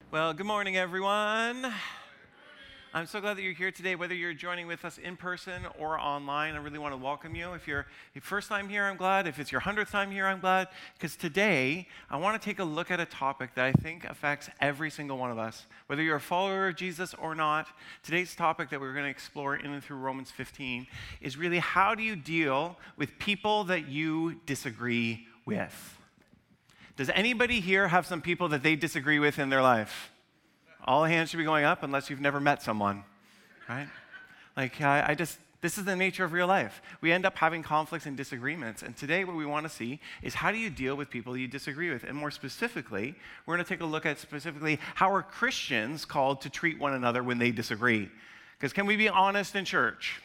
Well, good morning, everyone. I'm so glad that you're here today, whether you're joining with us in person or online. I really want to welcome you. If you're your first time here, I'm glad. If it's your 100th time here, I'm glad. Because today, I want to take a look at a topic that I think affects every single one of us. Whether you're a follower of Jesus or not, today's topic that we're going to explore in and through Romans 15 is really how do you deal with people that you disagree with? Does anybody here have some people that they disagree with in their life? All hands should be going up unless you've never met someone, right? This is the nature of real life. We end up having conflicts and disagreements. And today what we want to see is how do you deal with people you disagree with? And more specifically, we're going to take a look at specifically how are Christians called to treat one another when they disagree? Because can we be honest in church?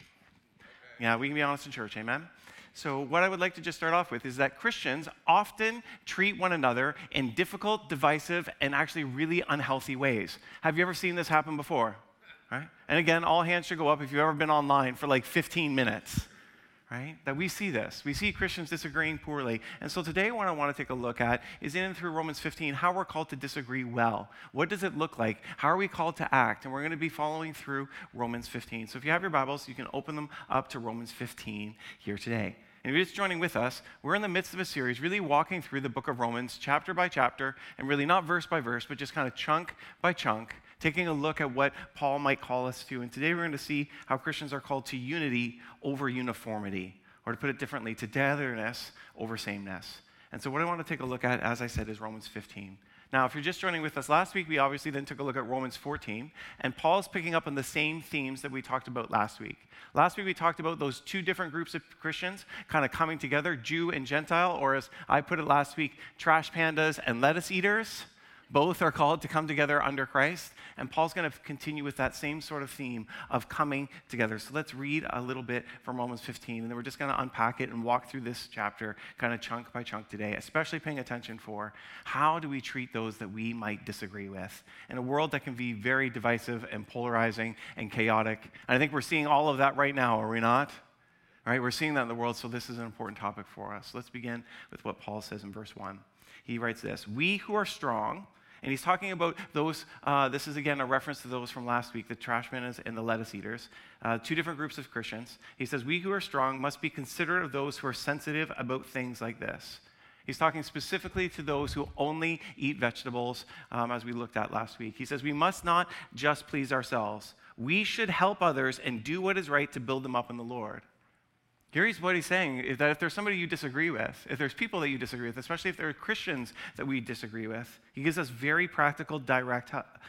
Yeah, we can be honest in church, amen? So what I would like to just start off with is that Christians often treat one another in difficult, divisive, and actually really unhealthy ways. Have you ever seen this happen before? Right? And again, all hands should go up if you've ever been online for like 15 minutes. Right? That we see this. We see Christians disagreeing poorly. And so today what I want to take a look at is in and through Romans 15, how we're called to disagree well. What does it look like? How are we called to act? And we're going to be following through Romans 15. So if you have your Bibles, you can open them up to Romans 15 here today. And if you're just joining with us, we're in the midst of a series really walking through the book of Romans chapter by chapter, and really not verse by verse, but just kind of chunk by chunk, taking a look at what Paul might call us to. And today we're going to see how Christians are called to unity over uniformity, or to put it differently, togetherness over sameness. And so what I want to take a look at, as I said, is Romans 15. Now, if you're just joining with us last week, we obviously then took a look at Romans 14, and Paul's picking up on the same themes that we talked about last week. Last week, we talked about those two different groups of Christians kind of coming together, Jew and Gentile, or as I put it last week, trash pandas and lettuce eaters. Both are called to come together under Christ, and Paul's going to continue with that same sort of theme of coming together. So let's read a little bit from Romans 15, and then we're just going to unpack it and walk through this chapter kind of chunk by chunk today, especially paying attention for how do we treat those that we might disagree with in a world that can be very divisive and polarizing and chaotic. And I think we're seeing all of that right now, are we not? All right, we're seeing that in the world, so this is an important topic for us. Let's begin with what Paul says in verse 1. He writes this, "We who are strong," and he's talking about those, this is again a reference to those from last week, the trash pandas and the lettuce eaters, two different groups of Christians. He says, "We who are strong must be considerate of those who are sensitive about things like this." He's talking specifically to those who only eat vegetables, as we looked at last week. He says, "We must not just please ourselves. We should help others and do what is right to build them up in the Lord." Here's what he's saying, is that if there's somebody you disagree with, if there's people that you disagree with, especially if there are Christians that we disagree with, he gives us very practical, direct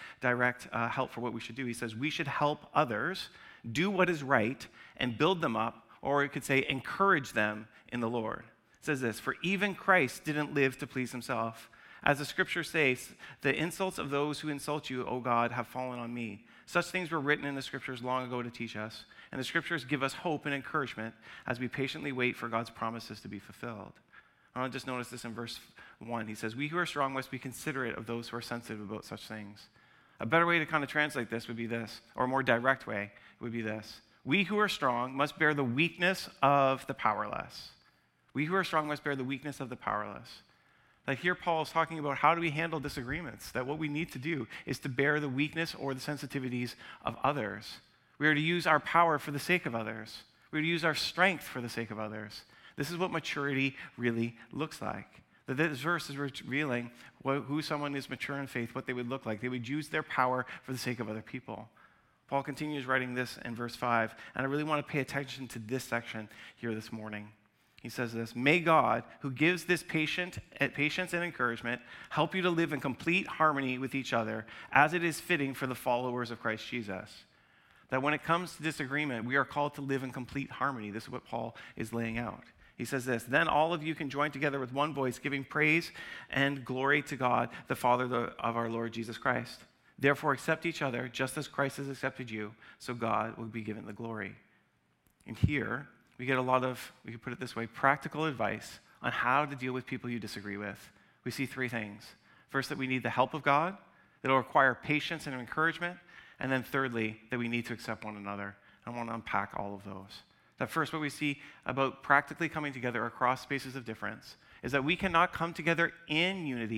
help for what we should do. He says we should help others do what is right and build them up, or we could say encourage them in the Lord. It says this, "For even Christ didn't live to please himself. As the scripture says, the insults of those who insult you, O God, have fallen on me. Such things were written in the scriptures long ago to teach us, and the scriptures give us hope and encouragement as we patiently wait for God's promises to be fulfilled." I want to just notice this in verse 1. He says, "We who are strong must be considerate of those who are sensitive about such things." A better way to kind of translate this would be this, or a more direct way would be this. "We who are strong must bear the weakness of the powerless." We who are strong must bear the weakness of the powerless. Like here, Paul is talking about how do we handle disagreements, that what we need to do is to bear the weakness or the sensitivities of others. We are to use our power for the sake of others. We are to use our strength for the sake of others. This is what maturity really looks like. That this verse is revealing who someone is mature in faith, what they would look like. They would use their power for the sake of other people. Paul continues writing this in verse 5, and I really want to pay attention to this section here this morning. He says this, "May God, who gives this patience and encouragement, help you to live in complete harmony with each other, as it is fitting for the followers of Christ Jesus." That when it comes to disagreement, we are called to live in complete harmony. This is what Paul is laying out. He says this, "Then all of you can join together with one voice, giving praise and glory to God, the Father of our Lord Jesus Christ. Therefore accept each other, just as Christ has accepted you, so God will be given the glory." And here, we get a lot of, we could put it this way, practical advice on how to deal with people you disagree with. We see three things. First, that we need the help of God. It'll require patience and encouragement. And then thirdly, that we need to accept one another. I want to unpack all of those. That first, what we see about practically coming together across spaces of difference is that we cannot come together in unity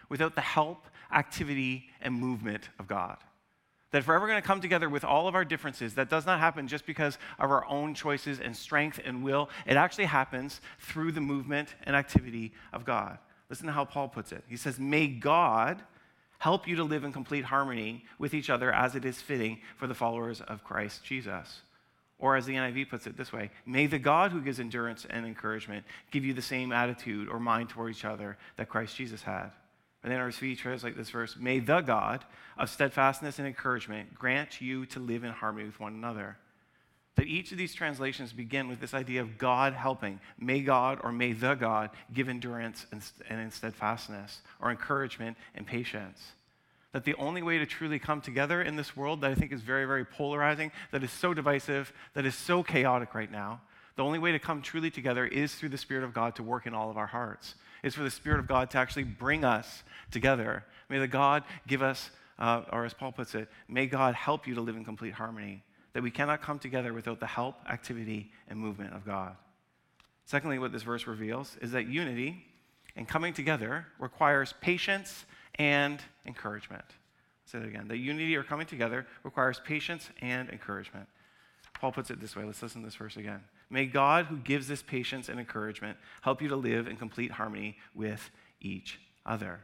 without the help, activity, and movement of God. That if we're ever going to come together with all of our differences, that does not happen just because of our own choices and strength and will. It actually happens through the movement and activity of God. Listen to how Paul puts it. He says, may God help you to live in complete harmony with each other as it is fitting for the followers of Christ Jesus. Or as the NIV puts it this way, may the God who gives endurance and encouragement give you the same attitude or mind toward each other that Christ Jesus had. And then NRSV translates this verse, may the God of steadfastness and encouragement grant you to live in harmony with one another. That each of these translations begin with this idea of God helping. May God or may the God give endurance and steadfastness or encouragement and patience. That the only way to truly come together in this world that I think is very, very polarizing, that is so divisive, that is so chaotic right now, the only way to come truly together is through the Spirit of God to work in all of our hearts. It's for the Spirit of God to actually bring us together. May the God give us, or as Paul puts it, may God help you to live in complete harmony. That we cannot come together without the help, activity, and movement of God. Secondly, what this verse reveals is that unity and coming together requires patience and encouragement. I'll say that again. That unity or coming together requires patience and encouragement. Paul puts it this way. Let's listen to this verse again. May God, who gives this patience and encouragement, help you to live in complete harmony with each other.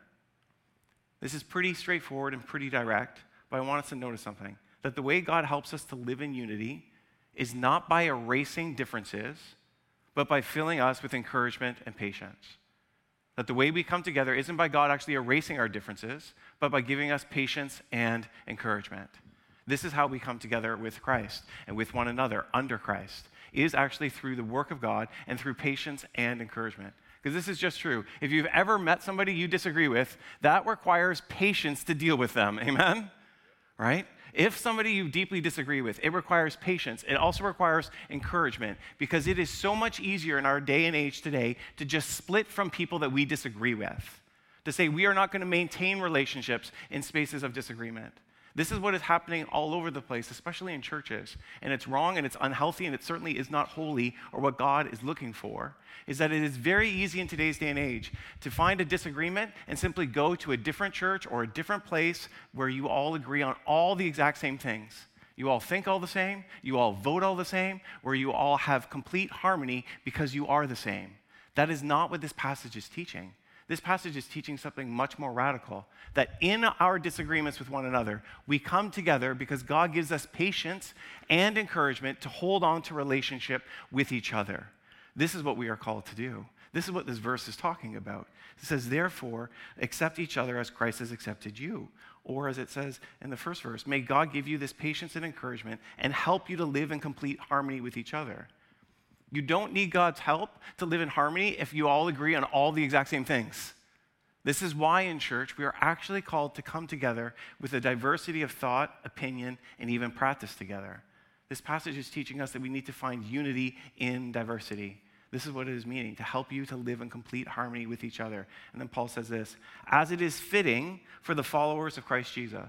This is pretty straightforward and pretty direct, but I want us to notice something. That the way God helps us to live in unity is not by erasing differences, but by filling us with encouragement and patience. That the way we come together isn't by God actually erasing our differences, but by giving us patience and encouragement. This is how we come together with Christ and with one another under Christ. It is actually through the work of God and through patience and encouragement. Because this is just true. If you've ever met somebody you disagree with, that requires patience to deal with them. Amen? Right? If somebody you deeply disagree with, it requires patience. It also requires encouragement because it is so much easier in our day and age today to just split from people that we disagree with. To say we are not going to maintain relationships in spaces of disagreement. This is what is happening all over the place, especially in churches. And it's wrong and it's unhealthy and it certainly is not holy or what God is looking for, is that it is very easy in today's day and age to find a disagreement and simply go to a different church or a different place where you all agree on all the exact same things. You all think all the same, you all vote all the same, where you all have complete harmony because you are the same. That is not what this passage is teaching. This passage is teaching something much more radical, that in our disagreements with one another, we come together because God gives us patience and encouragement to hold on to relationship with each other. This is what we are called to do. This is what this verse is talking about. It says, therefore, accept each other as Christ has accepted you. Or as it says in the first verse, may God give you this patience and encouragement and help you to live in complete harmony with each other. You don't need God's help to live in harmony if you all agree on all the exact same things. This is why in church we are actually called to come together with a diversity of thought, opinion, and even practice together. This passage is teaching us that we need to find unity in diversity. This is what it is meaning, to help you to live in complete harmony with each other. And then Paul says this, as it is fitting for the followers of Christ Jesus.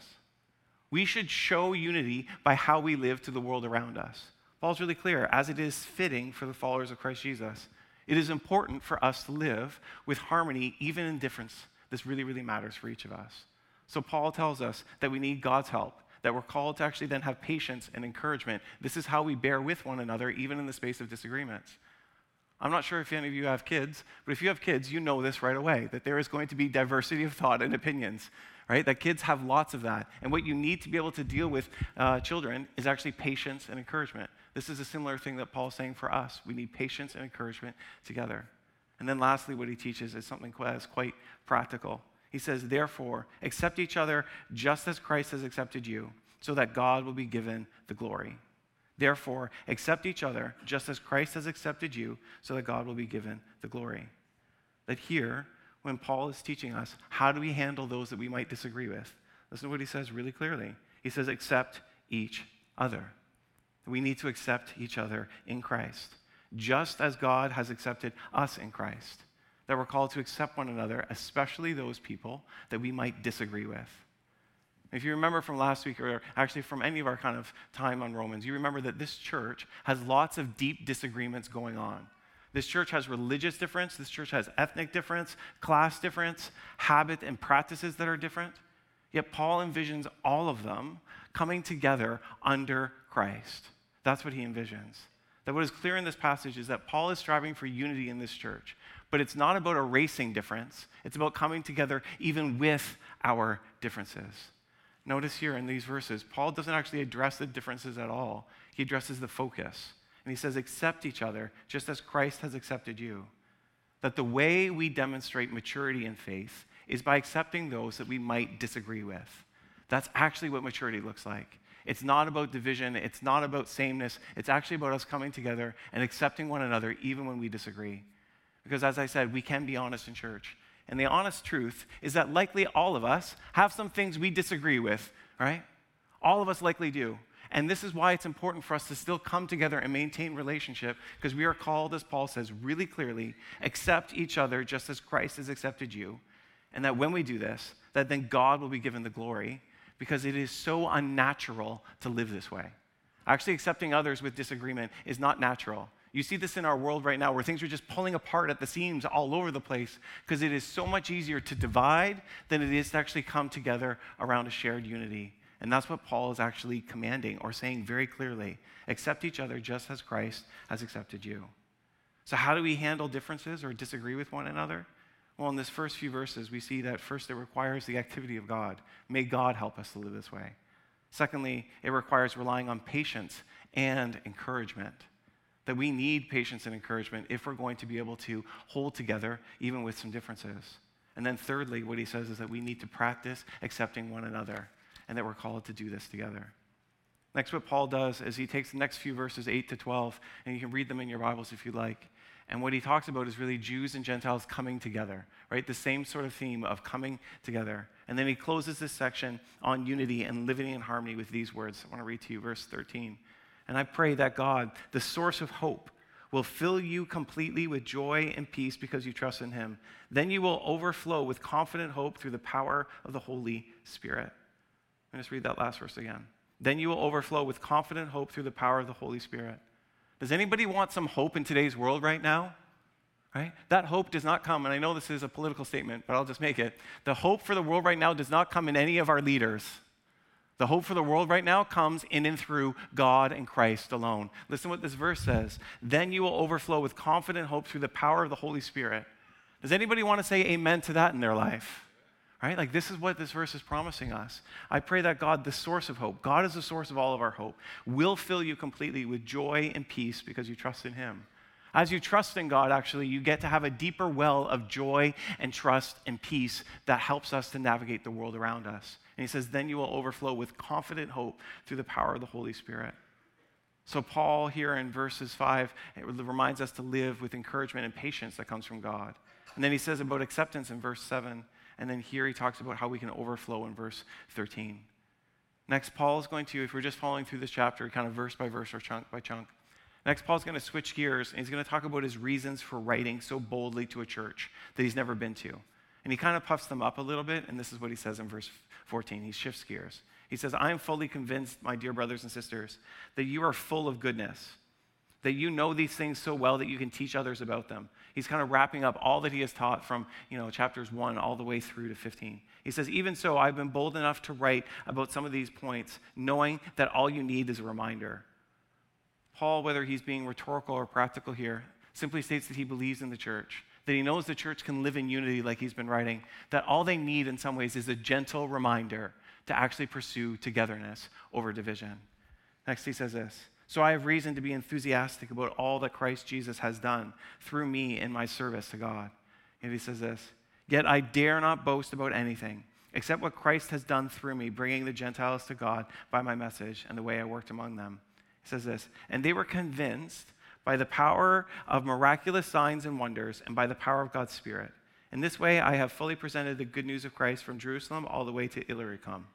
We should show unity by how we live to the world around us. Paul's really clear, as it is fitting for the followers of Christ Jesus. It is important for us to live with harmony, even in difference. This really, really matters for each of us. So Paul tells us that we need God's help, that we're called to actually then have patience and encouragement. This is how we bear with one another, even in the space of disagreements. I'm not sure if any of you have kids, but if you have kids, you know this right away, that there is going to be diversity of thought and opinions, right? That kids have lots of that. And what you need to be able to deal with children is actually patience and encouragement. This is a similar thing that Paul's saying for us. We need patience and encouragement together. And then lastly, what he teaches is something that's quite practical. He says, therefore, accept each other just as Christ has accepted you, so that God will be given the glory. Therefore, accept each other just as Christ has accepted you, so that God will be given the glory. That here, when Paul is teaching us, how do we handle those that we might disagree with? Listen to what he says really clearly. He says, accept each other. We need to accept each other in Christ, just as God has accepted us in Christ. That we're called to accept one another, especially those people that we might disagree with. If you remember from last week, or actually from any of our kind of time on Romans, you remember that this church has lots of deep disagreements going on. This church has religious difference. This church has ethnic difference, class difference, habit and practices that are different. Yet Paul envisions all of them coming together under Christ. That's what he envisions. That what is clear in this passage is that Paul is striving for unity in this church. But it's not about erasing difference. It's about coming together even with our differences. Notice here in these verses, Paul doesn't actually address the differences at all. He addresses the focus. And he says, accept each other just as Christ has accepted you. That the way we demonstrate maturity in faith is by accepting those that we might disagree with. That's actually what maturity looks like. It's not about division. It's not about sameness. It's actually about us coming together and accepting one another even when we disagree. Because as I said, we can be honest in church. And the honest truth is that likely all of us have some things we disagree with, right? All of us likely do. And this is why it's important for us to still come together and maintain relationship, because we are called, as Paul says really clearly, accept each other just as Christ has accepted you. And that when we do this, that then God will be given the glory, because it is so unnatural to live this way. Actually, accepting others with disagreement is not natural. You see this in our world right now where things are just pulling apart at the seams all over the place because it is so much easier to divide than it is to actually come together around a shared unity. And that's what Paul is actually commanding or saying very clearly. Accept each other just as Christ has accepted you. So how do we handle differences or disagree with one another? Well, in this first few verses, we see that first it requires the activity of God. May God help us to live this way. Secondly, it requires relying on patience and encouragement. That we need patience and encouragement if we're going to be able to hold together even with some differences. And then thirdly, what he says is that we need to practice accepting one another and that we're called to do this together. Next, what Paul does is he takes the next few verses, 8 to 12, and you can read them in your Bibles if you like. And what he talks about is really Jews and Gentiles coming together, right? The same sort of theme of coming together. And then he closes this section on unity and living in harmony with these words. I want to read to you verse 13. And I pray that God, the source of hope, will fill you completely with joy and peace because you trust in him. Then you will overflow with confident hope through the power of the Holy Spirit. Let me just read that last verse again. Then you will overflow with confident hope through the power of the Holy Spirit. Does anybody want some hope in today's world right now? Right? That hope does not come, and I know this is a political statement, but I'll just make it. The hope for the world right now does not come in any of our leaders. The hope for the world right now comes in and through God and Christ alone. Listen to what this verse says. Then you will overflow with confident hope through the power of the Holy Spirit. Does anybody want to say amen to that in their life? Right? Like this is what this verse is promising us. I pray that God, the source of hope, God is the source of all of our hope, will fill you completely with joy and peace because you trust in him. As you trust in God, actually, you get to have a deeper well of joy and trust and peace that helps us to navigate the world around us. And he says, then you will overflow with confident hope through the power of the Holy Spirit. So Paul here in verses 5, it reminds us to live with encouragement and patience that comes from God. And then he says about acceptance in verse 7. And then here he talks about how we can overflow in verse 13. Next, Paul is going to, if we're just following through this chapter, kind of verse by verse or chunk by chunk. Next, Paul's going to switch gears, and he's going to talk about his reasons for writing so boldly to a church that he's never been to. And he kind of puffs them up a little bit, and this is what he says in verse 14. He shifts gears. He says, I am fully convinced, my dear brothers and sisters, that you are full of goodness, that you know these things so well that you can teach others about them. He's kind of wrapping up all that he has taught from, chapters 1 all the way through to 15. He says, even so, I've been bold enough to write about some of these points, knowing that all you need is a reminder. Paul, whether he's being rhetorical or practical here, simply states that he believes in the church, that he knows the church can live in unity like he's been writing, that all they need in some ways is a gentle reminder to actually pursue togetherness over division. Next, he says this. So I have reason to be enthusiastic about all that Christ Jesus has done through me in my service to God. And he says this, yet I dare not boast about anything except what Christ has done through me, bringing the Gentiles to God by my message and the way I worked among them. He says this, and they were convinced by the power of miraculous signs and wonders and by the power of God's Spirit. In this way, I have fully presented the good news of Christ from Jerusalem all the way to Illyricum.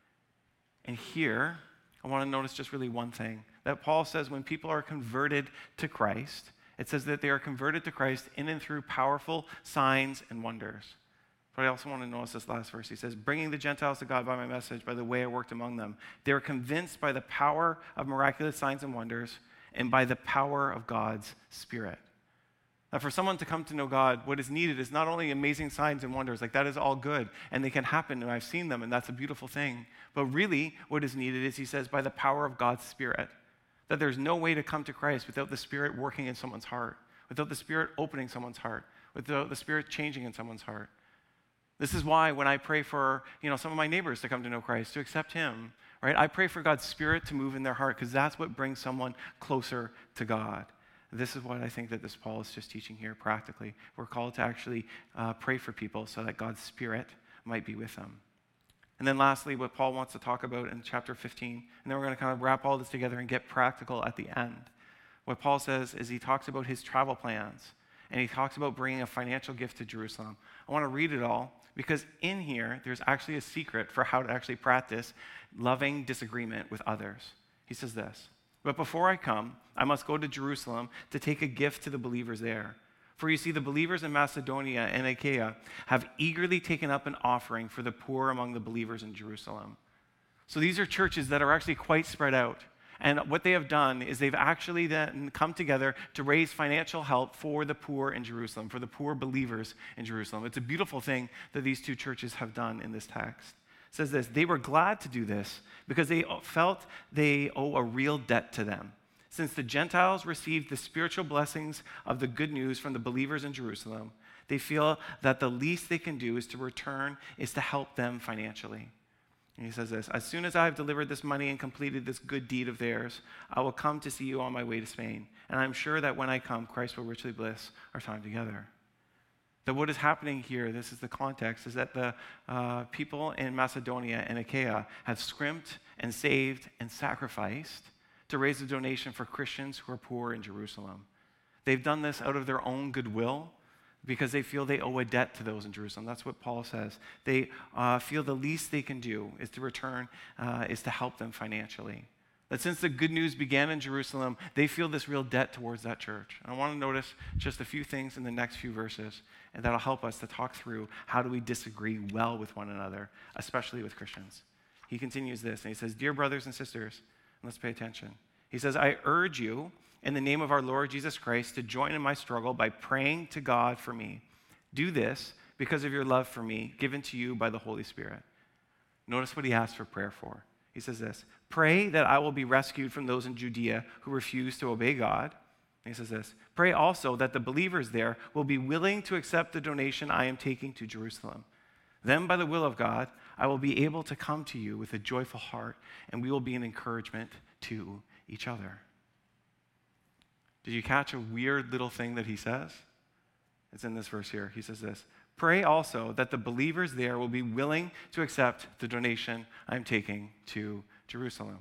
And here, I want to notice just really one thing, that Paul says when people are converted to Christ, it says that they are converted to Christ in and through powerful signs and wonders. But I also want to notice this last verse. He says, bringing the Gentiles to God by my message, by the way I worked among them. They were convinced by the power of miraculous signs and wonders and by the power of God's Spirit. That for someone to come to know God, what is needed is not only amazing signs and wonders, like that is all good, and they can happen, and I've seen them, and that's a beautiful thing. But really, what is needed is, he says, by the power of God's Spirit. That there's no way to come to Christ without the Spirit working in someone's heart, without the Spirit opening someone's heart, without the Spirit changing in someone's heart. This is why when I pray for, some of my neighbors to come to know Christ, to accept him, right? I pray for God's Spirit to move in their heart, because that's what brings someone closer to God. This is what I think that this Paul is just teaching here practically. We're called to actually pray for people so that God's Spirit might be with them. And then lastly, what Paul wants to talk about in chapter 15, and then we're going to kind of wrap all this together and get practical at the end. What Paul says is he talks about his travel plans, and he talks about bringing a financial gift to Jerusalem. I want to read it all, because in here, there's actually a secret for how to actually practice loving disagreement with others. He says this, "But before I come, I must go to Jerusalem to take a gift to the believers there. For you see, the believers in Macedonia and Achaia have eagerly taken up an offering for the poor among the believers in Jerusalem." So these are churches that are actually quite spread out. And what they have done is they've actually then come together to raise financial help for the poor in Jerusalem, for the poor believers in Jerusalem. It's a beautiful thing that these two churches have done in this text. It says this, "They were glad to do this because they felt they owe a real debt to them. Since the Gentiles received the spiritual blessings of the good news from the believers in Jerusalem, they feel that the least they can do is to help them financially." And he says this, "As soon as I have delivered this money and completed this good deed of theirs, I will come to see you on my way to Spain. And I'm sure that when I come, Christ will richly bless our time together." That what is happening here, this is the context, is that the people in Macedonia and Achaia have scrimped and saved and sacrificed to raise a donation for Christians who are poor in Jerusalem. They've done this out of their own goodwill, because they feel they owe a debt to those in Jerusalem. That's what Paul says. They feel the least they can do is to help them financially. That since the good news began in Jerusalem, they feel this real debt towards that church. And I want to notice just a few things in the next few verses, and that'll help us to talk through how do we disagree well with one another, especially with Christians. He continues this, and he says, "Dear brothers and sisters," and let's pay attention. He says, "I urge you, in the name of our Lord Jesus Christ, to join in my struggle by praying to God for me. Do this because of your love for me, given to you by the Holy Spirit." Notice what he asks for prayer for. He says this, "Pray that I will be rescued from those in Judea who refuse to obey God." And he says this, "Pray also that the believers there will be willing to accept the donation I am taking to Jerusalem. Then, by the will of God, I will be able to come to you with a joyful heart, and we will be an encouragement to each other." Did you catch a weird little thing that he says? It's in this verse here. He says this, "Pray also that the believers there will be willing to accept the donation I'm taking to Jerusalem."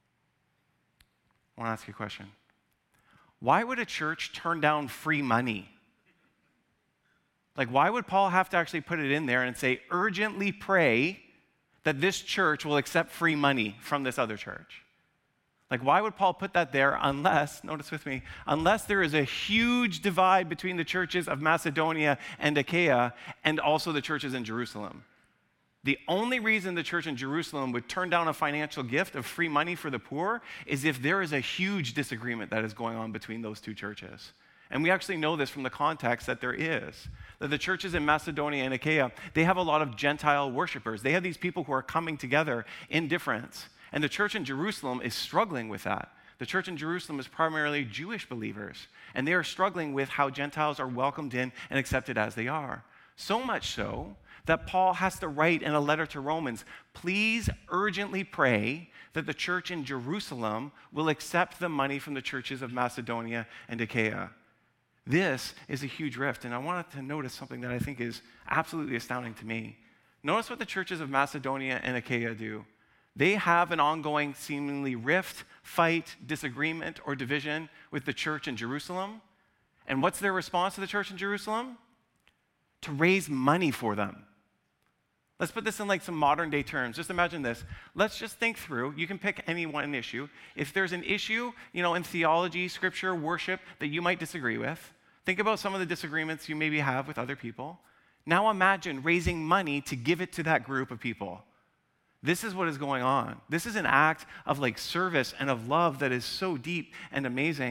I want to ask you a question. Why would a church turn down free money? Like, why would Paul have to actually put it in there and say, urgently pray that this church will accept free money from this other church? Like, why would Paul put that there unless, notice with me, unless there is a huge divide between the churches of Macedonia and Achaia and also the churches in Jerusalem? The only reason the church in Jerusalem would turn down a financial gift of free money for the poor is if there is a huge disagreement that is going on between those two churches. And we actually know this from the context that there is. That the churches in Macedonia and Achaia, they have a lot of Gentile worshipers. They have these people who are coming together in difference. And the church in Jerusalem is struggling with that. The church in Jerusalem is primarily Jewish believers, and they are struggling with how Gentiles are welcomed in and accepted as they are. So much so that Paul has to write in a letter to Romans, "Please urgently pray that the church in Jerusalem will accept the money from the churches of Macedonia and Achaia." This is a huge rift, and I wanted to notice something that I think is absolutely astounding to me. Notice what the churches of Macedonia and Achaia do. They have an ongoing, seemingly rift, fight, disagreement, or division with the church in Jerusalem. And what's their response to the church in Jerusalem? To raise money for them. Let's put this in like some modern day terms. Just imagine this. Let's just think through. You can pick any one issue. If there's an issue, in theology, scripture, worship that you might disagree with, think about some of the disagreements you maybe have with other people. Now imagine raising money to give it to that group of people. This is what is going on. This is an act of service and of love that is so deep and amazing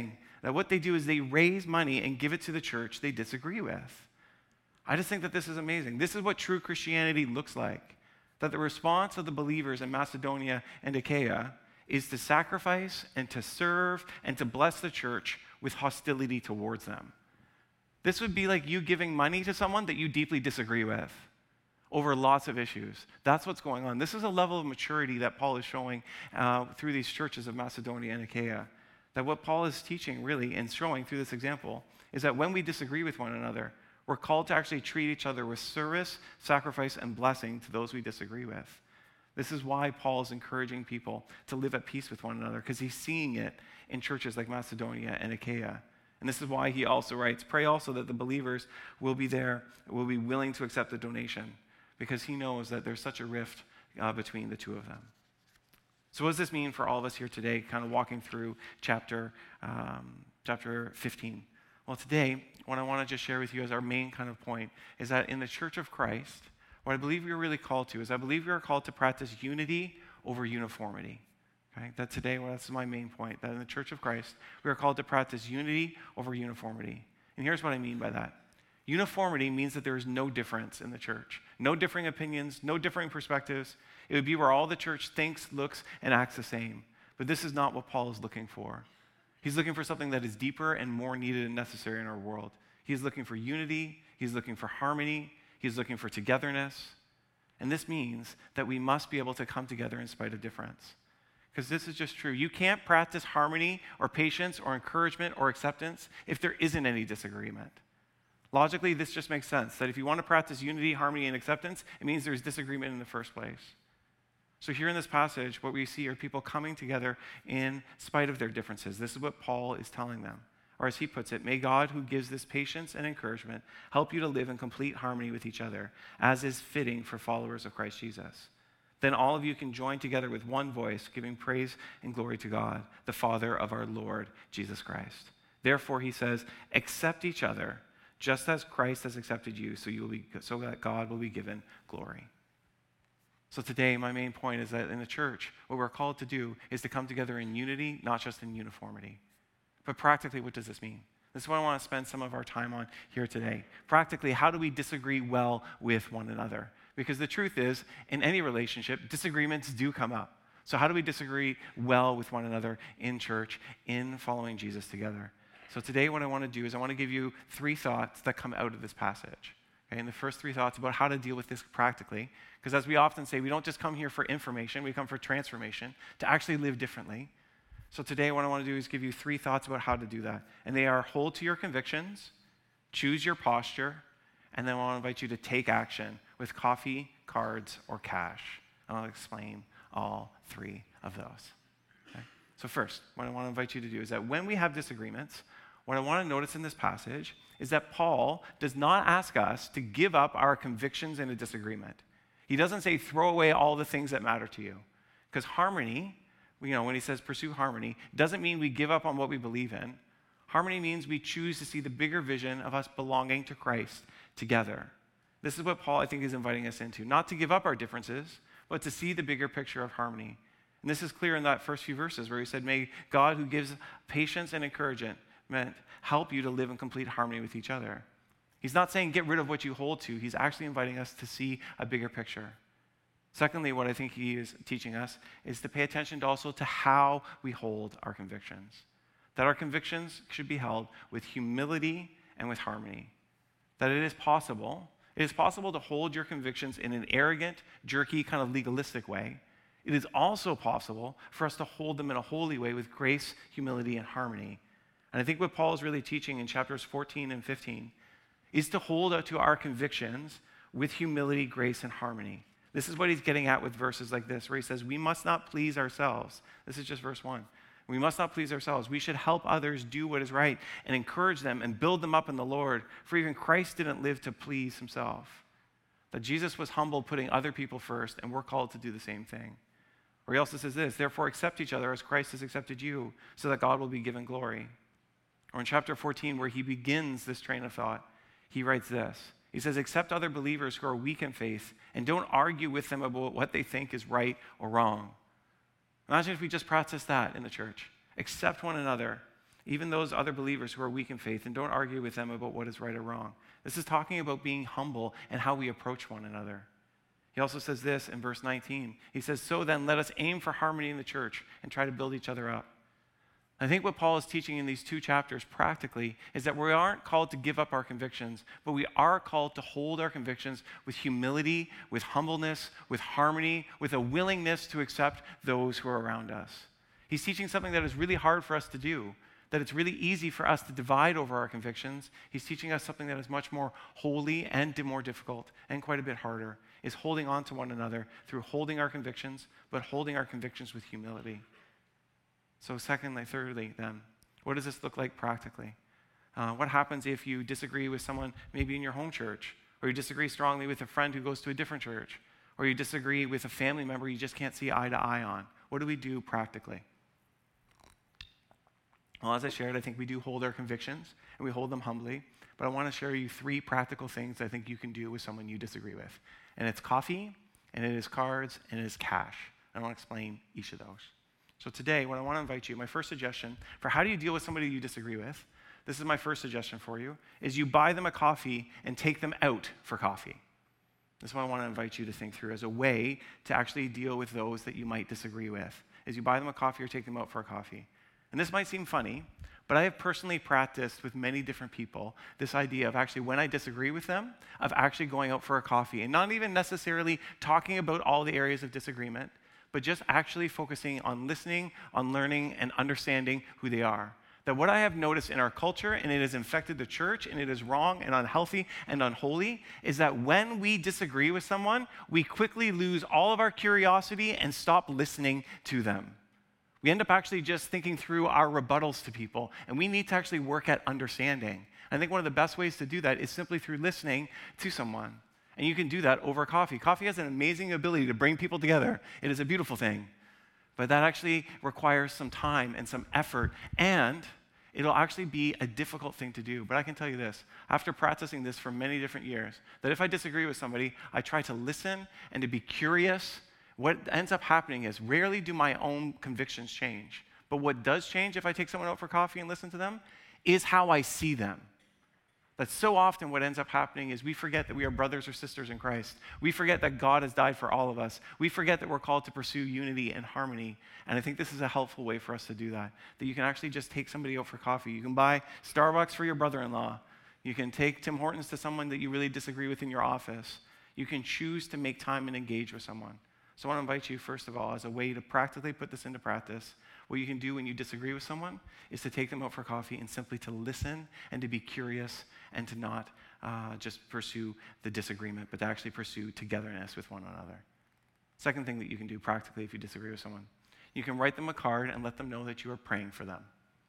that what they do is they raise money and give it to the church they disagree with. I just think that this is amazing. This is what true Christianity looks like. That the response of the believers in Macedonia and Achaia is to sacrifice and to serve and to bless the church with hostility towards them. This would be like you giving money to someone that you deeply disagree with over lots of issues. That's what's going on. This is a level of maturity that Paul is showing through these churches of Macedonia and Achaia. That what Paul is teaching really and showing through this example is that when we disagree with one another, we're called to actually treat each other with service, sacrifice, and blessing to those we disagree with. This is why Paul is encouraging people to live at peace with one another, because he's seeing it in churches like Macedonia and Achaia. And this is why he also writes, pray also that the believers will be there, will be willing to accept the donation, because he knows that there's such a rift between the two of them. So what does this mean for all of us here today, kind of walking through chapter 15? Well, today, what I want to just share with you as our main kind of point is that in the Church of Christ, what I believe we're really called to is I believe we are called to practice unity over uniformity. Okay? That today, well, that's my main point, that in the Church of Christ, we are called to practice unity over uniformity. And here's what I mean by that. Uniformity means that there is no difference in the church. No differing opinions, no differing perspectives. It would be where all the church thinks, looks, and acts the same. But this is not what Paul is looking for. He's looking for something that is deeper and more needed and necessary in our world. He's looking for unity. He's looking for harmony. He's looking for togetherness. And this means that we must be able to come together in spite of difference. Because this is just true. You can't practice harmony or patience or encouragement or acceptance if there isn't any disagreement. Logically, this just makes sense, that if you want to practice unity, harmony, and acceptance, it means there's disagreement in the first place. So here in this passage, what we see are people coming together in spite of their differences. This is what Paul is telling them. Or as he puts it, may God, who gives this patience and encouragement, help you to live in complete harmony with each other, as is fitting for followers of Christ Jesus. Then all of you can join together with one voice, giving praise and glory to God, the Father of our Lord Jesus Christ. Therefore, he says, accept each other, just as Christ has accepted you, so that God will be given glory. So today, my main point is that in the church, what we're called to do is to come together in unity, not just in uniformity. But practically, what does this mean? This is what I want to spend some of our time on here today. Practically, how do we disagree well with one another? Because the truth is, in any relationship, disagreements do come up. So how do we disagree well with one another in church, in following Jesus together? So today what I want to do is I want to give you 3 thoughts that come out of this passage. Okay? And the first 3 thoughts about how to deal with this practically, because as we often say, we don't just come here for information, we come for transformation, to actually live differently. So today what I want to do is give you 3 thoughts about how to do that. And they are hold to your convictions, choose your posture, and then I want to invite you to take action with coffee, cards, or cash. And I'll explain all 3 of those. Okay? So first, what I want to invite you to do is that when we have disagreements, what I want to notice in this passage is that Paul does not ask us to give up our convictions in a disagreement. He doesn't say throw away all the things that matter to you. Because harmony, when he says pursue harmony, doesn't mean we give up on what we believe in. Harmony means we choose to see the bigger vision of us belonging to Christ together. This is what Paul, I think, is inviting us into. Not to give up our differences, but to see the bigger picture of harmony. And this is clear in that first few verses where he said, may God, who gives patience and encouragement, help you to live in complete harmony with each other. He's not saying get rid of what you hold to. He's actually inviting us to see a bigger picture. Secondly, what I think he is teaching us is to pay attention also to how we hold our convictions. That our convictions should be held with humility and with harmony. That it is possible to hold your convictions in an arrogant, jerky, kind of legalistic way. It is also possible for us to hold them in a holy way with grace, humility, and harmony. And I think what Paul is really teaching in chapters 14 and 15 is to hold out to our convictions with humility, grace, and harmony. This is what he's getting at with verses like this, where he says, we must not please ourselves. This is just verse 1. We must not please ourselves. We should help others do what is right and encourage them and build them up in the Lord. For even Christ didn't live to please himself. That Jesus was humble, putting other people first, and we're called to do the same thing. Or he also says this, therefore accept each other as Christ has accepted you, so that God will be given glory. Or in chapter 14, where he begins this train of thought, he writes this. He says, accept other believers who are weak in faith, and don't argue with them about what they think is right or wrong. Imagine if we just practiced that in the church. Accept one another even those other believers who are weak in faith, and don't argue with them about what is right or wrong. This is talking about being humble and how we approach one another. He also says this in verse 19. He says, "So then let us aim for harmony in the church and try to build each other up." I think what Paul is teaching in these 2 chapters practically is that we aren't called to give up our convictions, but we are called to hold our convictions with humility, with humbleness, with harmony, with a willingness to accept those who are around us. He's teaching something that is really hard for us to do, that it's really easy for us to divide over our convictions. He's teaching us something that is much more holy and more difficult and quite a bit harder, is holding on to one another through holding our convictions, but holding our convictions with humility. So thirdly, then, what does this look like practically? What happens if you disagree with someone maybe in your home church, or you disagree strongly with a friend who goes to a different church, or you disagree with a family member you just can't see eye to eye on? What do we do practically? Well, as I shared, I think we do hold our convictions, and we hold them humbly, but I want to share you 3 practical things I think you can do with someone you disagree with. And it's coffee, and it is cards, and it is cash. I want to explain each of those. So today, what I want to invite you, my first suggestion for how do you deal with somebody you disagree with, this is my first suggestion for you, is you buy them a coffee and take them out for coffee. This is what I want to invite you to think through as a way to actually deal with those that you might disagree with, is you buy them a coffee or take them out for a coffee. And this might seem funny, but I have personally practiced with many different people this idea of actually, when I disagree with them, of actually going out for a coffee and not even necessarily talking about all the areas of disagreement, but just actually focusing on listening, on learning, and understanding who they are. That what I have noticed in our culture, and it has infected the church, and it is wrong and unhealthy and unholy, is that when we disagree with someone, we quickly lose all of our curiosity and stop listening to them. We end up actually just thinking through our rebuttals to people, and we need to actually work at understanding. I think one of the best ways to do that is simply through listening to someone. And you can do that over coffee. Coffee has an amazing ability to bring people together. It is a beautiful thing. But that actually requires some time and some effort, and it'll actually be a difficult thing to do. But I can tell you this, after practicing this for many different years, that if I disagree with somebody, I try to listen and to be curious. What ends up happening is rarely do my own convictions change. But what does change if I take someone out for coffee and listen to them is how I see them. But so often what ends up happening is we forget that we are brothers or sisters in Christ. We forget that God has died for all of us. We forget that we're called to pursue unity and harmony. And I think this is a helpful way for us to do that. That you can actually just take somebody out for coffee. You can buy Starbucks for your brother-in-law. You can take Tim Hortons to someone that you really disagree with in your office. You can choose to make time and engage with someone. So I want to invite you, first of all, as a way to practically put this into practice. What you can do when you disagree with someone is to take them out for coffee and simply to listen and to be curious and to not just pursue the disagreement, but to actually pursue togetherness with one another. Second thing that you can do practically if you disagree with someone, you can write them a card and let them know that you are praying for them.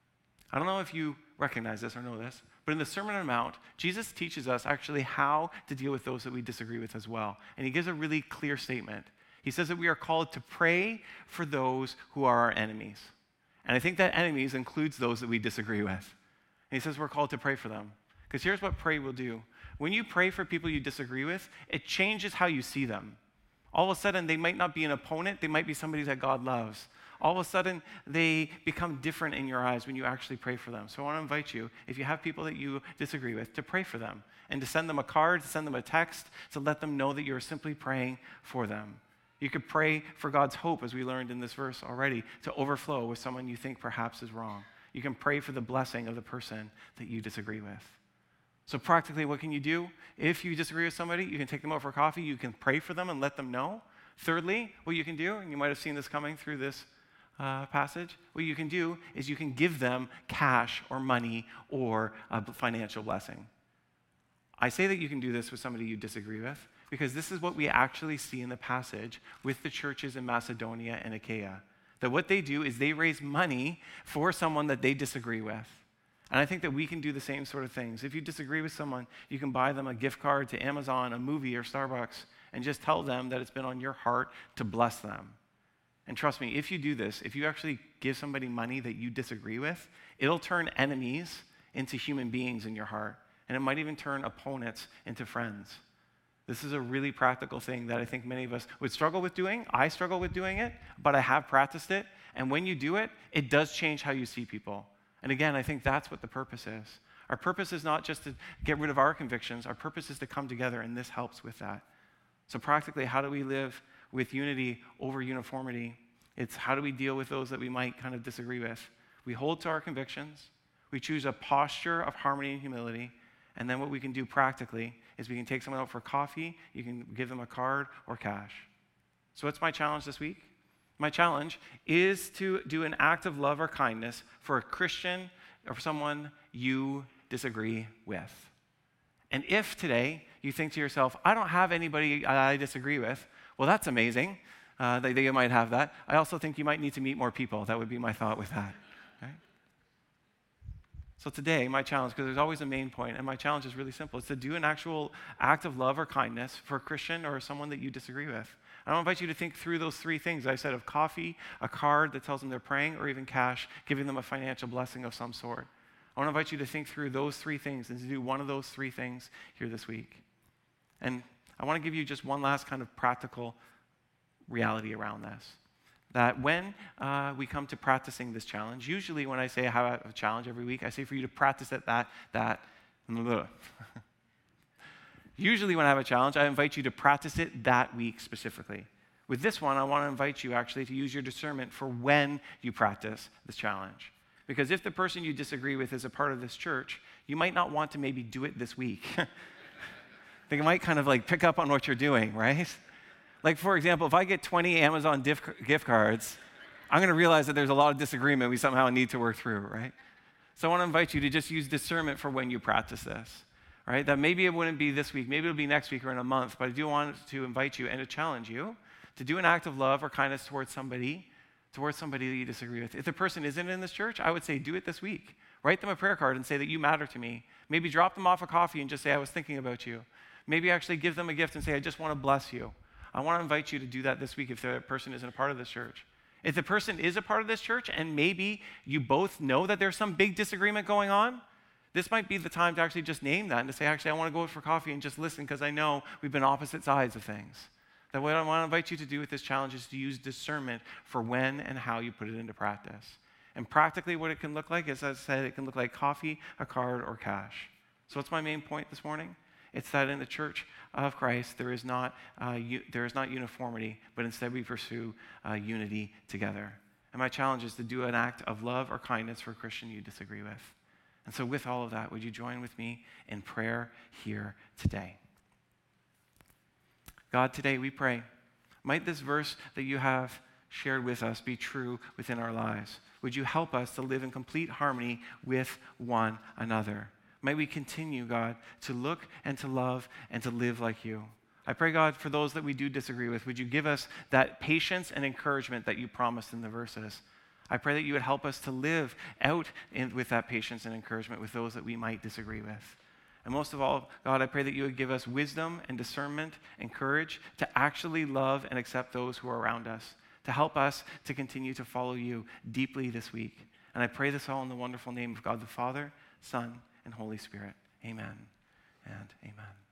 I don't know if you recognize this or know this, but in the Sermon on the Mount, Jesus teaches us actually how to deal with those that we disagree with as well. And he gives a really clear statement. He says that we are called to pray for those who are our enemies. And I think that enemies includes those that we disagree with. And he says we're called to pray for them. Because here's what pray will do. When you pray for people you disagree with, it changes how you see them. All of a sudden, they might not be an opponent. They might be somebody that God loves. All of a sudden, they become different in your eyes when you actually pray for them. So I want to invite you, if you have people that you disagree with, to pray for them. And to send them a card, to send them a text, to let them know that you're simply praying for them. You could pray for God's hope, as we learned in this verse already, to overflow with someone you think perhaps is wrong. You can pray for the blessing of the person that you disagree with. So practically, what can you do? If you disagree with somebody, you can take them out for coffee. You can pray for them and let them know. Thirdly, what you can do, and you might have seen this coming through this passage, what you can do is you can give them cash or money or a financial blessing. I say that you can do this with somebody you disagree with because this is what we actually see in the passage with the churches in Macedonia and Achaia. That what they do is they raise money for someone that they disagree with. And I think that we can do the same sort of things. If you disagree with someone, you can buy them a gift card to Amazon, a movie, or Starbucks, and just tell them that it's been on your heart to bless them. And trust me, if you do this, if you actually give somebody money that you disagree with, it'll turn enemies into human beings in your heart. And it might even turn opponents into friends. This is a really practical thing that I think many of us would struggle with doing. I struggle with doing it, but I have practiced it. And when you do it, it does change how you see people. And again, I think that's what the purpose is. Our purpose is not just to get rid of our convictions. Our purpose is to come together, and this helps with that. So practically, how do we live with unity over uniformity? It's how do we deal with those that we might kind of disagree with? We hold to our convictions. We choose a posture of harmony and humility. And then what we can do practically is we can take someone out for coffee. You can give them a card or cash. So what's my challenge this week? My challenge is to do an act of love or kindness for a Christian or someone you disagree with. And if today you think to yourself, I don't have anybody I disagree with, well, that's amazing that you might have that. I also think you might need to meet more people. That would be my thought with that. Okay? So today, my challenge, because there's always a main point, and my challenge is really simple. It's to do an actual act of love or kindness for a Christian or someone that you disagree with. I want to invite you to think through those three things I said of coffee, a card that tells them they're praying, or even cash, giving them a financial blessing of some sort. I want to invite you to think through those three things and to do one of those three things here this week. And I want to give you just one last kind of practical reality around this. That when we come to practicing this challenge, usually when I say I have a challenge every week, I say for you to practice it Usually when I have a challenge, I invite you to practice it that week specifically. With this one, I want to invite you actually to use your discernment for when you practice this challenge. Because if the person you disagree with is a part of this church, you might not want to maybe do it this week. They might kind of like pick up on what you're doing, right? Like, for example, if I get 20 Amazon gift cards, I'm going to realize that there's a lot of disagreement we somehow need to work through, right? So I want to invite you to just use discernment for when you practice this, right? That maybe it wouldn't be this week, maybe it'll be next week or in a month, but I do want to invite you and to challenge you to do an act of love or kindness towards somebody that you disagree with. If the person isn't in this church, I would say do it this week. Write them a prayer card and say that you matter to me. Maybe drop them off a coffee and just say, I was thinking about you. Maybe actually give them a gift and say, I just want to bless you. I want to invite you to do that this week if the person isn't a part of this church. If the person is a part of this church and maybe you both know that there's some big disagreement going on, this might be the time to actually just name that and to say, actually, I want to go out for coffee and just listen because I know we've been opposite sides of things. That what I want to invite you to do with this challenge is to use discernment for when and how you put it into practice. And practically what it can look like is, as I said, it can look like coffee, a card, or cash. So what's my main point this morning? It's that in the church of Christ, there is not uniformity, but instead we pursue unity together. And my challenge is to do an act of love or kindness for a Christian you disagree with. And so with all of that, would you join with me in prayer here today? God, today we pray, might this verse that you have shared with us be true within our lives. Would you help us to live in complete harmony with one another? May we continue, God, to look and to love and to live like you. I pray, God, for those that we do disagree with, would you give us that patience and encouragement that you promised in the verses? I pray that you would help us to live out with that patience and encouragement with those that we might disagree with. And most of all, God, I pray that you would give us wisdom and discernment and courage to actually love and accept those who are around us, to help us to continue to follow you deeply this week. And I pray this all in the wonderful name of God the Father, Son, and Holy Spirit. Amen and amen.